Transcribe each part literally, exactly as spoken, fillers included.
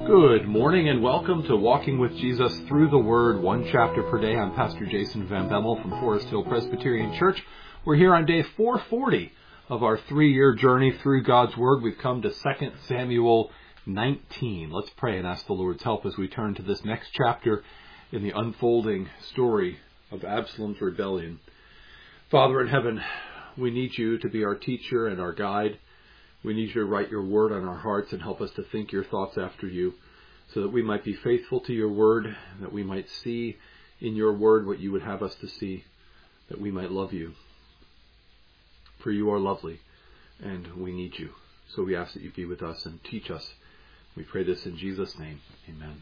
Good morning and welcome to Walking with Jesus Through the Word, one chapter per day. I'm Pastor Jason Van Bemmel from Forest Hill Presbyterian Church. We're here on day four forty of our three-year journey through God's Word. We've come to Second Samuel nineteen. Let's pray and ask the Lord's help as we turn to this next chapter in the unfolding story of Absalom's rebellion. Father in heaven, we need you to be our teacher and our guide. We need you to write your word on our hearts and help us to think your thoughts after you, so that we might be faithful to your word, that we might see in your word what you would have us to see, that we might love you. For you are lovely, and we need you. So we ask that you be with us and teach us. We pray this in Jesus' name. Amen.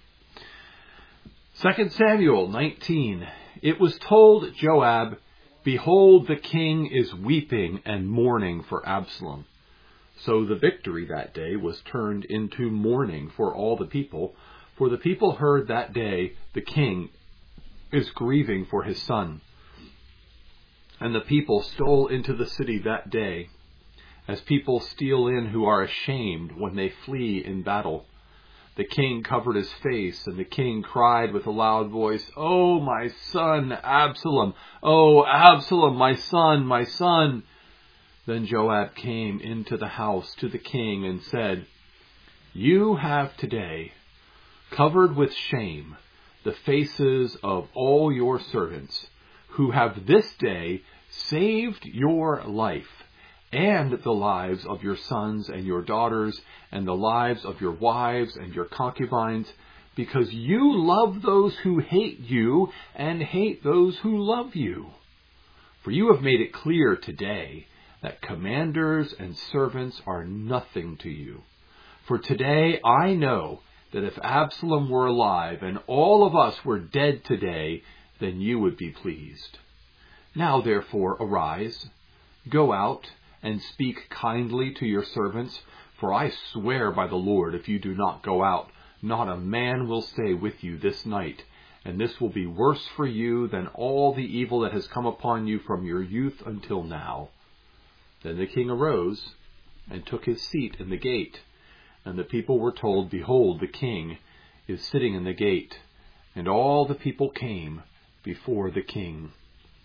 Second Samuel nineteen. It was told Joab, "Behold, the king is weeping and mourning for Absalom." So the victory that day was turned into mourning for all the people, for the people heard that day the king is grieving for his son. And the people stole into the city that day, as people steal in who are ashamed when they flee in battle. The king covered his face, and the king cried with a loud voice, "Oh, my son, Absalom! Oh, Absalom, my son, my son!" Then Joab came into the house to the king and said, "You have today covered with shame the faces of all your servants, who have this day saved your life and the lives of your sons and your daughters and the lives of your wives and your concubines, because you love those who hate you and hate those who love you. For you have made it clear today that commanders and servants are nothing to you. For today I know that if Absalom were alive and all of us were dead today, then you would be pleased. Now therefore arise, go out and speak kindly to your servants, for I swear by the Lord, if you do not go out, not a man will stay with you this night, and this will be worse for you than all the evil that has come upon you from your youth until now." Then the king arose and took his seat in the gate, and the people were told, "Behold, the king is sitting in the gate." And all the people came before the king.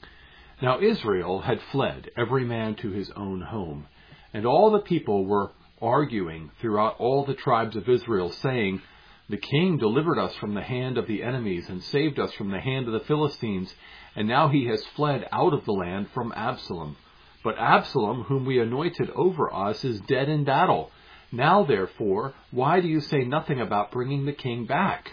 Now Israel had fled, every man to his own home, and all the people were arguing throughout all the tribes of Israel, saying, "The king delivered us from the hand of the enemies and saved us from the hand of the Philistines, and now he has fled out of the land from Absalom. But Absalom, whom we anointed over us, is dead in battle. Now, therefore, why do you say nothing about bringing the king back?"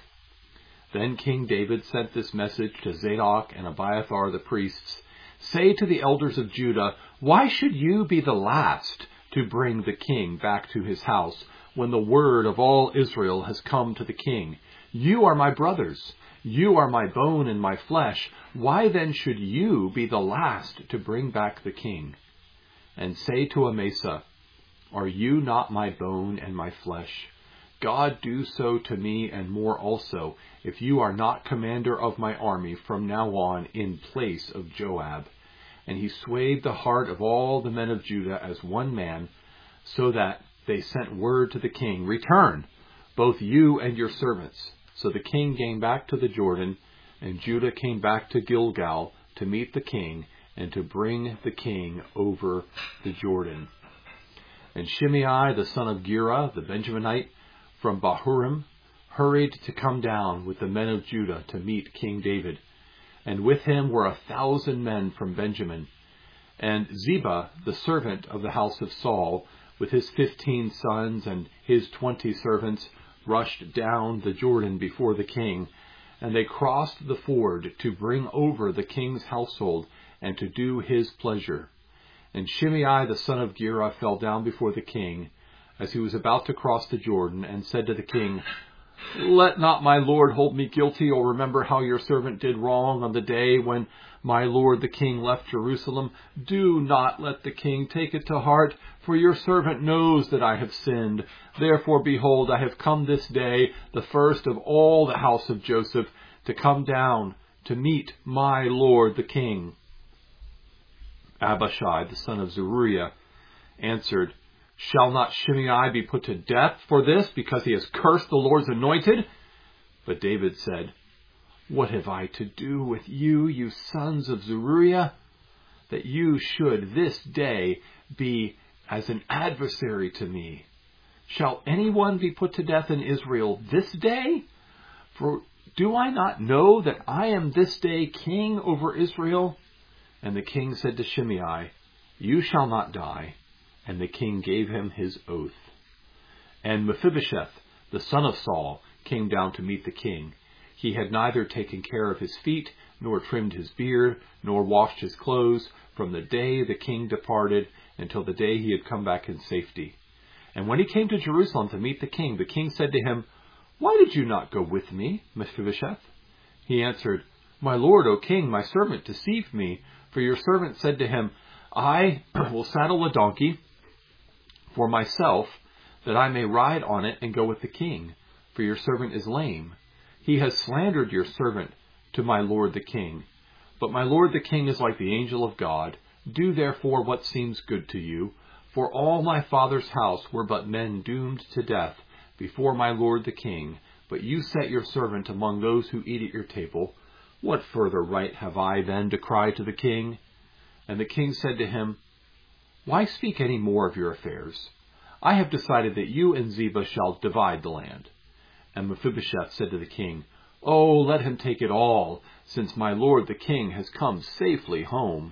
Then King David sent this message to Zadok and Abiathar the priests, "Say to the elders of Judah, why should you be the last to bring the king back to his house, when the word of all Israel has come to the king? You are my brothers. You are my bone and my flesh. Why then should you be the last to bring back the king? And say to Amasa, are you not my bone and my flesh? God do so to me and more also, if you are not commander of my army from now on in place of Joab." And he swayed the heart of all the men of Judah as one man, so that they sent word to the king, "Return, both you and your servants." So the king came back to the Jordan, and Judah came back to Gilgal to meet the king and to bring the king over the Jordan. And Shimei, the son of Gera, the Benjaminite, from Bahurim, hurried to come down with the men of Judah to meet King David. And with him were a thousand men from Benjamin. And Ziba, the servant of the house of Saul, with his fifteen sons and his twenty servants, rushed down the Jordan before the king, and they crossed the ford to bring over the king's household and to do his pleasure. And Shimei the son of Gera fell down before the king as he was about to cross the Jordan, and said to the king, "Let not my lord hold me guilty, or remember how your servant did wrong on the day when my lord the king left Jerusalem. Do not let the king take it to heart, for your servant knows that I have sinned. Therefore, behold, I have come this day, the first of all the house of Joseph, to come down to meet my lord the king." Abishai, the son of Zeruiah, answered, Shall not Shimei be put to death for this, because he has cursed the Lord's anointed? But David said, What have I to do with you, you sons of Zeruiah, that you should this day be as an adversary to me? Shall anyone be put to death in Israel this day? For do I not know that I am this day king over Israel? And the king said to Shimei, You shall not die. And the king gave him his oath. And Mephibosheth, the son of Saul, came down to meet the king. He had neither taken care of his feet, nor trimmed his beard, nor washed his clothes, from the day the king departed until the day he had come back in safety. And when he came to Jerusalem to meet the king, the king said to him, Why did you not go with me, Mephibosheth? He answered, My lord, O king, my servant deceived me, for your servant said to him, I will saddle a donkey for myself, that I may ride on it and go with the king, for your servant is lame. He has slandered your servant to my lord the king. But my lord the king is like the angel of God. Do therefore what seems good to you. For all my father's house were but men doomed to death before my lord the king. But you set your servant among those who eat at your table. What further right have I then to cry to the king? And the king said to him, Why speak any more of your affairs? I have decided that you and Ziba shall divide the land. And Mephibosheth said to the king, Oh, let him take it all, since my lord the king has come safely home.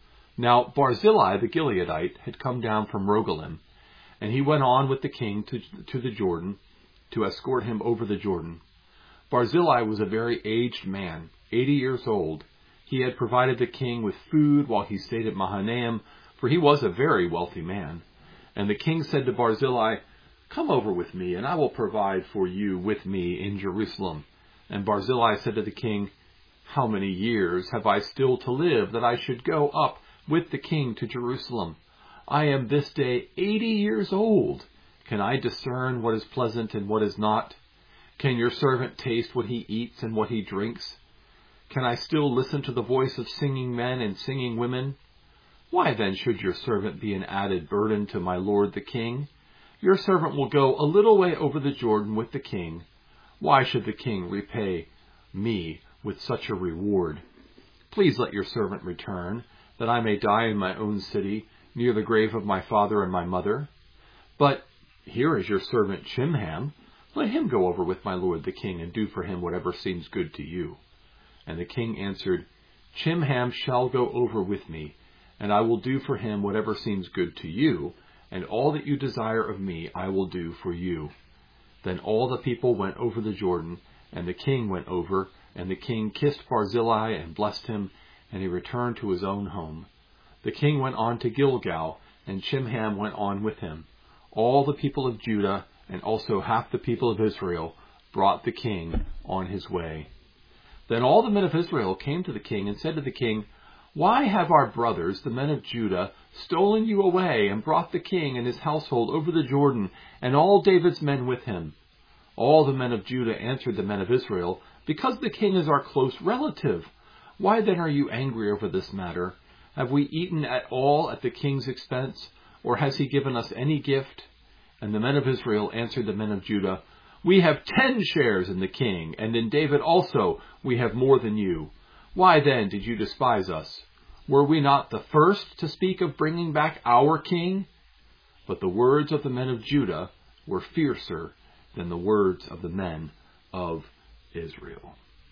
Now Barzillai the Gileadite had come down from Rogelim, and he went on with the king to, to the Jordan, to escort him over the Jordan. Barzillai was a very aged man, eighty years old. He had provided the king with food while he stayed at Mahanaim, for he was a very wealthy man. And the king said to Barzillai, Come over with me, and I will provide for you with me in Jerusalem. And Barzillai said to the king, How many years have I still to live, that I should go up with the king to Jerusalem? I am this day eighty years old. Can I discern what is pleasant and what is not? Can your servant taste what he eats and what he drinks? Can I still listen to the voice of singing men and singing women? Why then should your servant be an added burden to my lord the king? Your servant will go a little way over the Jordan with the king. Why should the king repay me with such a reward? Please let your servant return, that I may die in my own city, near the grave of my father and my mother. But here is your servant Chimham. Let him go over with my lord the king, and do for him whatever seems good to you. And the king answered, Chimham shall go over with me, and I will do for him whatever seems good to you, and all that you desire of me I will do for you. Then all the people went over the Jordan, and the king went over, and the king kissed Barzillai and blessed him, and he returned to his own home. The king went on to Gilgal, and Chimham went on with him. All the people of Judah, and also half the people of Israel, brought the king on his way. Then all the men of Israel came to the king and said to the king, Why have our brothers, the men of Judah, stolen you away and brought the king and his household over the Jordan, and all David's men with him? All the men of Judah answered the men of Israel, Because the king is our close relative. Why then are you angry over this matter? Have we eaten at all at the king's expense, or has he given us any gift? And the men of Israel answered the men of Judah, We have ten shares in the king, and in David also we have more than you. Why then did you despise us? Were we not the first to speak of bringing back our king? But the words of the men of Judah were fiercer than the words of the men of Israel.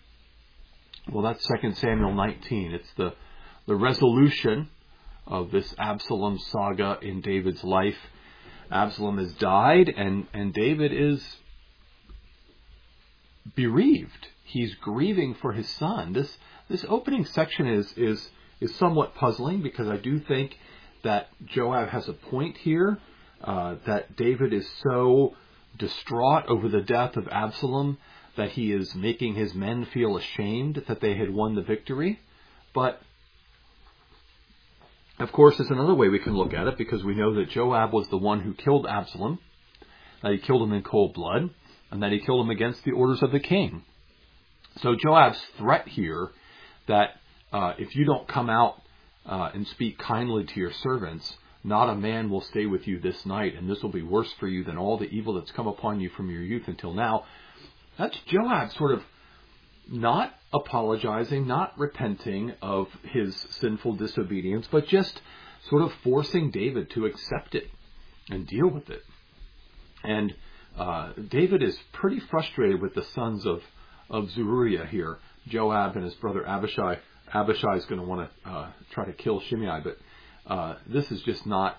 Well, that's Second Samuel nineteen. It's the, the resolution of this Absalom saga in David's life. Absalom has died, and, and David is bereaved. He's grieving for his son. This this opening section is is is somewhat puzzling, because I do think that Joab has a point here, uh, that David is so distraught over the death of Absalom that he is making his men feel ashamed that they had won the victory. But of course, there's another way we can look at it, because we know that Joab was the one who killed Absalom, that he killed him in cold blood, and that he killed him against the orders of the king. So Joab's threat here, that uh, if you don't come out uh, and speak kindly to your servants, not a man will stay with you this night, and this will be worse for you than all the evil that's come upon you from your youth until now. That's Joab sort of not apologizing, not repenting of his sinful disobedience, but just sort of forcing David to accept it and deal with it. And uh, David is pretty frustrated with the sons of, of Zeruiah here, Joab and his brother Abishai. Abishai is going to want to uh, try to kill Shimei, but uh, this is just not...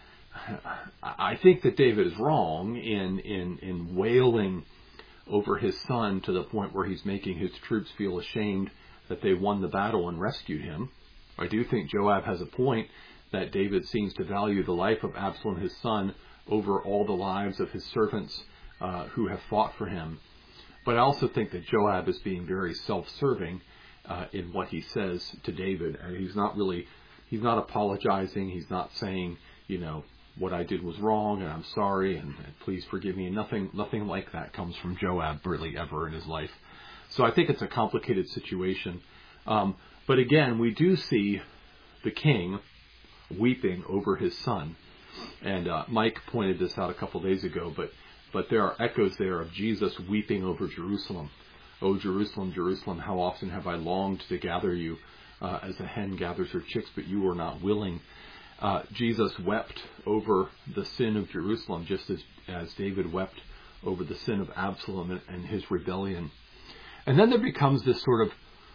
I think that David is wrong in, in, in wailing over his son to the point where he's making his troops feel ashamed that they won the battle and rescued him. I do think Joab has a point that David seems to value the life of Absalom, his son, over all the lives of his servants uh, who have fought for him. But I also think that Joab is being very self-serving uh, in what he says to David. And he's not really, he's not apologizing. He's not saying, you know, what I did was wrong and I'm sorry and, and please forgive me. Nothing, nothing like that comes from Joab really ever in his life. So I think it's a complicated situation. Um, but again, we do see the king weeping over his son. And uh, Mike pointed this out a couple days ago, but but there are echoes there of Jesus weeping over Jerusalem. Oh, Jerusalem, Jerusalem, how often have I longed to gather you uh, as a hen gathers her chicks, but you were not willing. Uh, Jesus wept over the sin of Jerusalem, just as, as David wept over the sin of Absalom and, and his rebellion. And then there becomes this sort of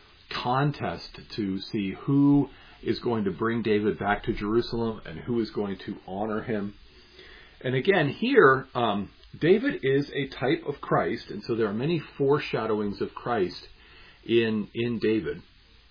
contest to see who is going to bring David back to Jerusalem and who is going to honor him. And again, here, um, David is a type of Christ, and so there are many foreshadowings of Christ in in David,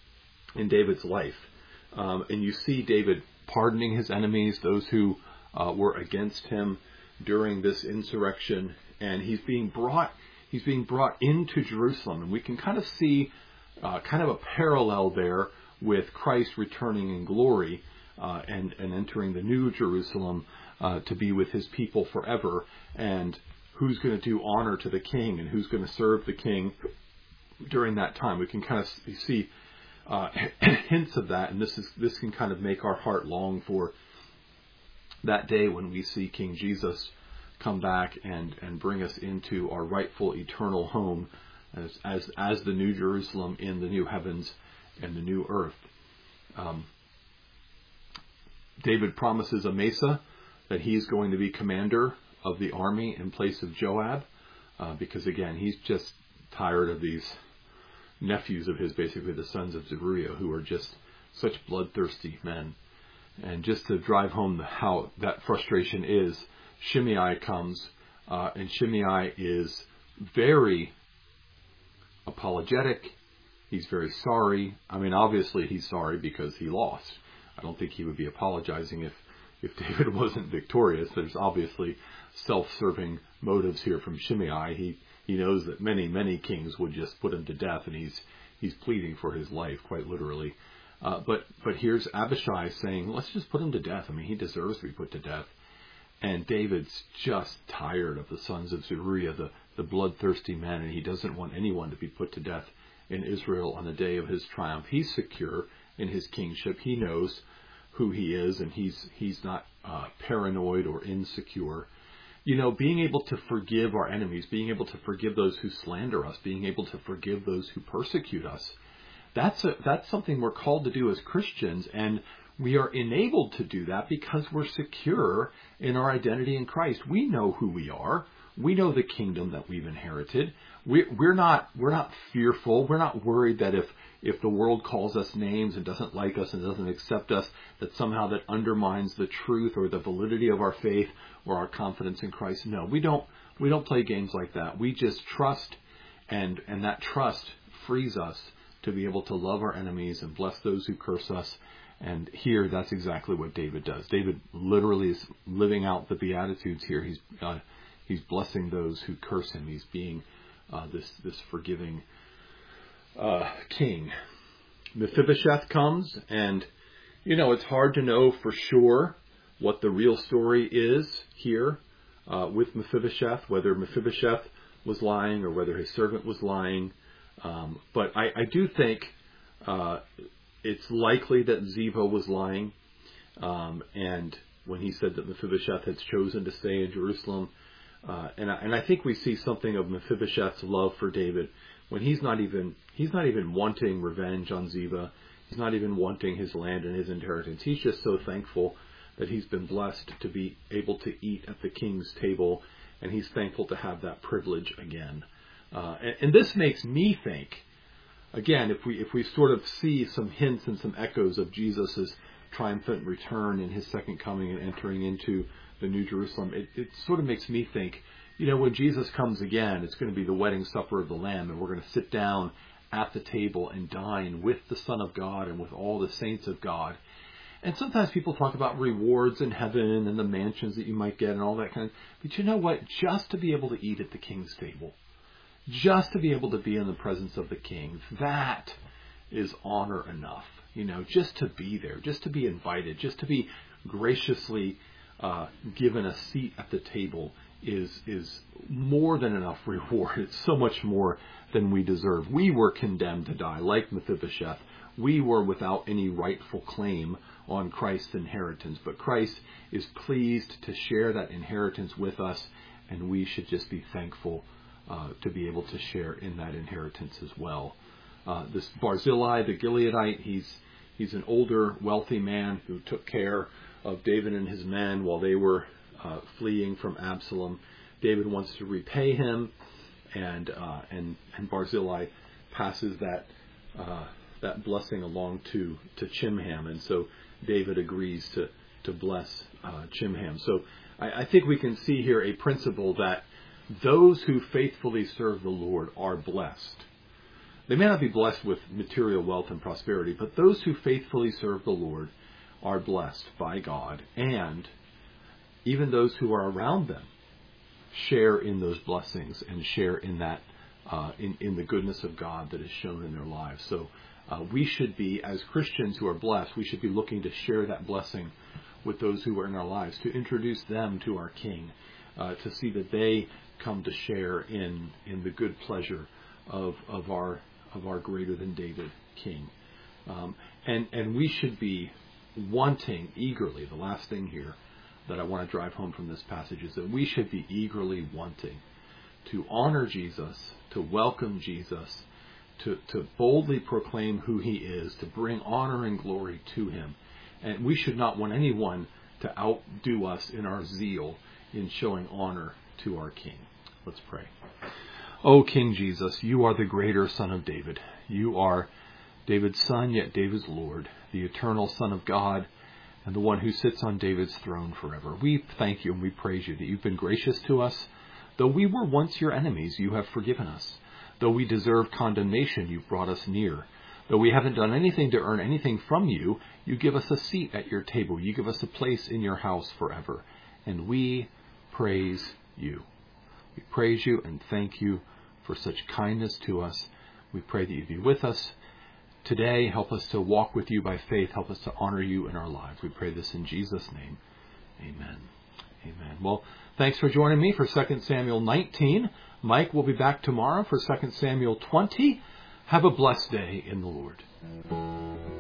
in David's life. Um, and you see David pardoning his enemies, those who uh, were against him during this insurrection, and he's being brought he's being brought into Jerusalem, and we can kind of see uh, kind of a parallel there with Christ returning in glory uh, and and entering the new Jerusalem uh, to be with his people forever, and who's going to do honor to the king and who's going to serve the king during that time. We can kind of see Uh, hints of that, and this is this can kind of make our heart long for that day when we see King Jesus come back and, and bring us into our rightful eternal home as as as the new Jerusalem in the new heavens and the new earth. Um, David promises Amasa that he's going to be commander of the army in place of Joab, uh, because again he's just tired of these nephews of his, basically the sons of Zeruiah, who are just such bloodthirsty men. And just to drive home the, how that frustration is, Shimei comes, uh, and Shimei is very apologetic. He's very sorry. I mean, obviously he's sorry because he lost. I don't think he would be apologizing if, if David wasn't victorious. There's obviously self-serving motives here from Shimei. He He knows that many, many kings would just put him to death, and he's he's pleading for his life, quite literally. Uh, but but here's Abishai saying, let's just put him to death. I mean, he deserves to be put to death. And David's just tired of the sons of Zeruiah, the, the bloodthirsty men, and he doesn't want anyone to be put to death in Israel on the day of his triumph. He's secure in his kingship. He knows who he is, and he's he's not uh, paranoid or insecure. You know, being able to forgive our enemies, being able to forgive those who slander us, being able to forgive those who persecute us, that's a, that's something we're called to do as Christians, and we are enabled to do that because we're secure in our identity in Christ. We know who we are. We know the kingdom that we've inherited. We, we're not we're not fearful. We're not worried that if if the world calls us names and doesn't like us and doesn't accept us, that somehow that undermines the truth or the validity of our faith or our confidence in Christ. No, we don't we don't play games like that. We just trust, and and that trust frees us to be able to love our enemies and bless those who curse us. And here, that's exactly what David does. David literally is living out the Beatitudes here. He's uh, he's blessing those who curse him. He's being uh, this this forgiving uh, king. Mephibosheth comes, and you know it's hard to know for sure what the real story is here uh, with Mephibosheth, whether Mephibosheth was lying or whether his servant was lying. Um, but I, I do think uh, it's likely that Ziba was lying, um, and when he said that Mephibosheth had chosen to stay in Jerusalem. Uh, and, I, and I think we see something of Mephibosheth's love for David when he's not even he's not even wanting revenge on Ziba. He's not even wanting his land and his inheritance. He's just so thankful that he's been blessed to be able to eat at the king's table, and he's thankful to have that privilege again. Uh, and, and this makes me think, again, if we if we sort of see some hints and some echoes of Jesus' triumphant return in his second coming and entering into the New Jerusalem, it, it sort of makes me think, you know, when Jesus comes again, it's going to be the wedding supper of the Lamb, and we're going to sit down at the table and dine with the Son of God and with all the saints of God. And sometimes people talk about rewards in heaven and the mansions that you might get and all that kind of, but you know what? Just to be able to eat at the king's table, just to be able to be in the presence of the king, that is honor enough. You know, just to be there, just to be invited, just to be graciously uh, given a seat at the table is is more than enough reward. It's so much more than we deserve. We were condemned to die, like Mephibosheth. We were without any rightful claim on Christ's inheritance, but Christ is pleased to share that inheritance with us, and we should just be thankful uh, to be able to share in that inheritance as well. Uh, this Barzillai, the Gileadite, he's he's an older, wealthy man who took care of David and his men while they were uh, fleeing from Absalom. David wants to repay him, and uh, and and Barzillai passes that uh, that blessing along to to Chimham, and so David agrees to to bless uh, Chimham. So I, I think we can see here a principle that those who faithfully serve the Lord are blessed. They may not be blessed with material wealth and prosperity, but those who faithfully serve the Lord are blessed by God, and even those who are around them share in those blessings and share in that uh, in, in the goodness of God that is shown in their lives. So uh, we should be, as Christians who are blessed, we should be looking to share that blessing with those who are in our lives, to introduce them to our King, uh, to see that they come to share in in the good pleasure of of our of our greater than David King. Um, and and we should be wanting eagerly, the last thing here that I want to drive home from this passage is that we should be eagerly wanting to honor Jesus, to welcome Jesus, to, to boldly proclaim who he is, to bring honor and glory to him. And we should not want anyone to outdo us in our zeal in showing honor to our King. Let's pray. O King Jesus, you are the greater Son of David. You are David's son, yet David's Lord, the eternal Son of God, and the one who sits on David's throne forever. We thank you and we praise you that you've been gracious to us. Though we were once your enemies, you have forgiven us. Though we deserve condemnation, you've brought us near. Though we haven't done anything to earn anything from you, you give us a seat at your table. You give us a place in your house forever. And we praise you. We praise you and thank you for such kindness to us. We pray that you be with us today. Help us to walk with you by faith. Help us to honor you in our lives. We pray this in Jesus' name. Amen. Amen. Well, thanks for joining me for Second Samuel nineteen. Mike will be back tomorrow for Second Samuel twenty. Have a blessed day in the Lord.